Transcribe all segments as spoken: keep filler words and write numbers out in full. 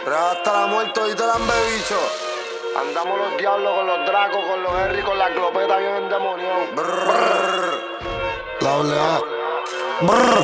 Hasta la muerte y te la han bebicho. Andamos los diablos con los dracos, con los Henry, con la clopeta bien endemoniado. La doble A. Brr.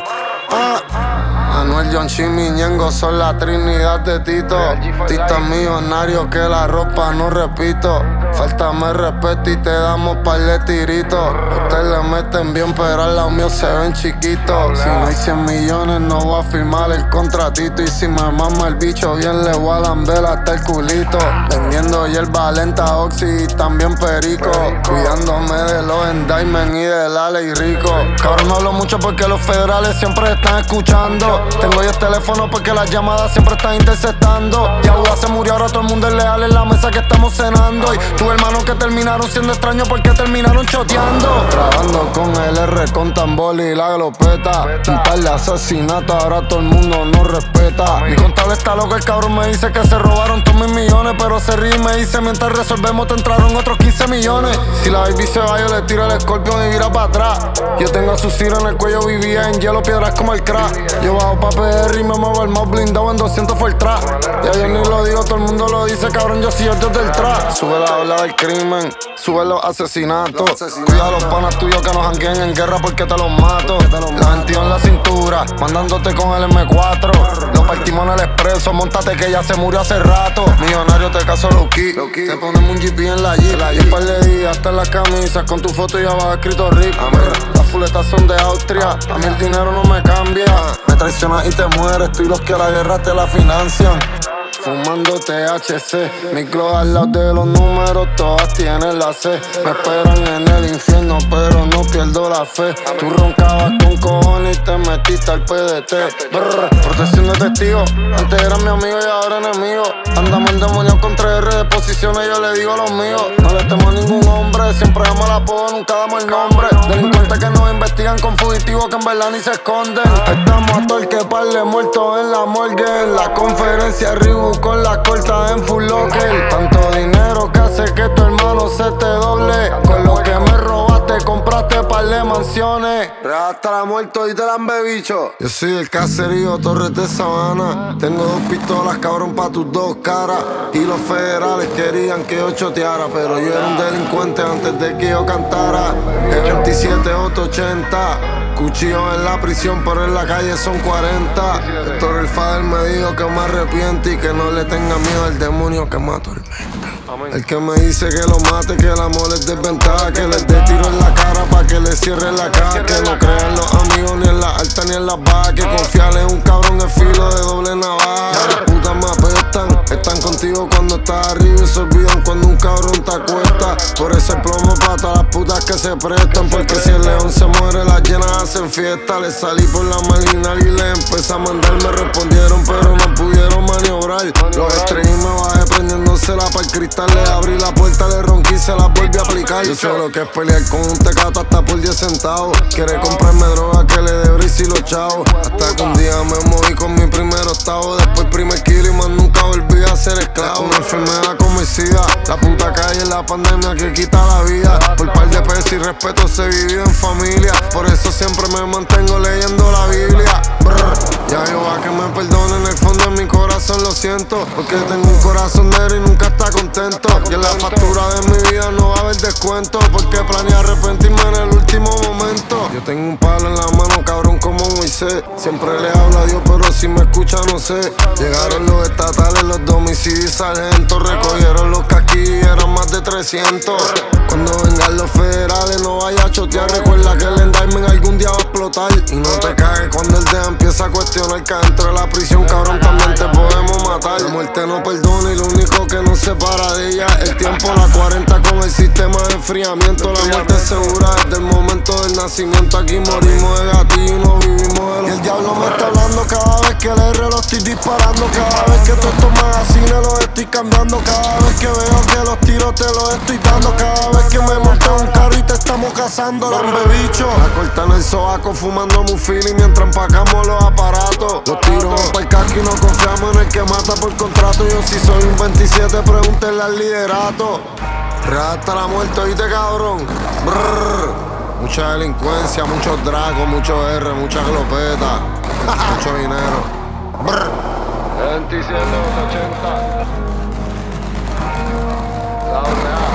Ah. Anuel, John Chimmy, Ñengo son la trinidad de Tito. Tistas millonarios que la ropa no repito. Faltame respeto y te damos par de tiritos. Ustedes le meten bien, pero al lado mío se ven chiquitos. Si no hay cien millones, no voy a firmar el contratito. Y si me mama el bicho bien, le voy a lamber hasta el culito. Vendiendo hierba lenta, oxi y también perico. Cuidándome de los endaimen y del Ale y Rico. Cabrón, no hablo mucho porque los federales siempre están escuchando. Tengo yo el teléfono porque las llamadas siempre están interceptando. Y Aguda se murió, ahora todo el mundo es leal en la mesa que estamos cenando. Y tu hermanos que terminaron siendo extraños porque terminaron choteando. Trabajando con el R, con tambor y la glopeta. Un par de asesinatos, ahora todo el mundo nos respeta. Mi contable está loco, el cabrón me dice que se robaron todos mis millones. Pero se ríe y me dice mientras resolvemos te entraron otros quince millones. Si la baby se va yo le tiro el escorpión y vira para atrás. Yo tengo a su ciro en el cuello, vivía en hielo, piedras como el crack. Yo bajo pa' P R y me muevo el más blindado en doscientos fue el trap. Ya yo ni lo digo, todo el mundo lo dice, cabrón, yo soy el dios del trap. Sube la ola del crimen, sube los asesinatos. Cuida a los panas tuyos que nos jangueen en guerra porque te los mato. La veintidós en la cintura, mandándote con el M cuatro. Lo partimos en el expreso, montate que ya se murió hace rato. Millonario te caso low key, te ponemos un G P en la Jeep. Y un par de días hasta en las camisas con tu foto y abajo escrito R I P. Las fuletas son de Austria, a mí el dinero no me cambia. Me traicionas y te mueres, tú y los que a la guerra te la financian. Fumando T H C, mi glow al lado de los números, todas tienen la C. Me esperan en el infierno, pero no pierdo la fe. Tú roncabas con cojones y te metiste al P D T. Brr, protección de testigos, antes eran mi amigo y ahora enemigo. Andamos endemoniados con tres R de posiciones, yo le digo a los míos. No le temo a ningún hombre, siempre damos el apodo, nunca damos el nombre. Delincuentes que nos investigan con fugitivos que en verdad ni se esconden. Estamos a todo el que parle muertos en la morgue, en la conferencia Reebok con la corta en Full Locker. Tanto dinero que hace que tu hermano se te doble. Con lo que me robaste compraste par de mansiones. Hasta la muerte y te la han bebicho. Yo soy del caserío Torres de Sabana. Tengo dos pistolas, cabrón, pa' tus dos caras. Y los federales querían que yo choteara, pero yo era un delincuente antes de que yo cantara. E veintisiete ochocientos ochenta, cuchillos en la prisión, pero en la calle son cuarenta. Héctor el Fader me dijo que me arrepiente y que no le tenga miedo al demonio que me atormenta. El que me dice que lo mate, que el amor es desventaja, que les dé tiro en la cara pa' que le cierre la caja. Que no crean los amigos ni en la alta ni en las bajas, que confiarle en un cabrón es filo de doble navaja. Las putas me apestan, están contigo cuando estás arriba y se olvidan cuando un cabrón te acuesta. Por ese plomo pa' todas las putas que se prestan, porque si el león se muere las llenas hacen fiesta. Le salí por la marginal y le empecé a mandar, me respondieron pero no pudieron maniobrar. Los estrellé y me bajé prendiéndosela pa' el cristal. Le abrí la puerta, le ronqué y se la volví a aplicar. Yo sé lo que es pelear con un tecato hasta por diez centavos. Quiere comprarme droga que le dé bris y los chavos. Hasta que un día me moví con mi primer octavo. Después primer kilo y más nunca volví a ser esclavo. Una enfermedad como el SIDA, la puta calle es la pandemia que quita la vida. Por par de pesos y respeto se vive en familia. Por eso siempre me mantengo leyendo la Biblia. Brr. Ya yo a que me perdone, en el fondo de mi corazón lo siento, porque tengo un corazón negro y nunca está contento. Y en la factura de mi vida no va a haber descuento, porque planeé arrepentirme en el último momento. Yo tengo un palo en la mano, cabrón, como Moisés. Siempre le hablo a Dios, pero si me escucha no sé. Llegaron los estatales, los domicilios y sargentos. Recogieron los casquillos y eran más de trescientos. Cuando vengan los federales no vaya a chotear. Recuerda que el endaimen algún día va a explotar. Y no te cagues cuando el D E A empieza a cuestionar que adentro de la prisión, cabrón, también te podemos matar. La muerte no perdona y lo único que nos separa de ella el tiempo, la cuarenta con el sistema de enfriamiento. La muerte es segura desde el momento del nacimiento. Aquí morimos de gatillo y no vivimos de los... Y el diablo me está hablando cada vez que el R lo estoy disparando. Cada vez que todos estos magazines los estoy cambiando. Cada vez que veo que los tiros te los estoy dando. Cada vez que me monto en un carro y te estamos cazando, lambe bicho. La corta en el sobaco fumando mufili mientras empacamos los aparatos. Los tiros van pa'l casco y no confiamos en el que mata por contrato. Yo si soy un veintisiete, pregúntenle al liderato. Hasta la muerte, oíste, cabrón. Brrr. Mucha delincuencia, muchos dragos, mucho R, mucha glopeta, mucho dinero. Brrr. veintisiete, ochenta. La real.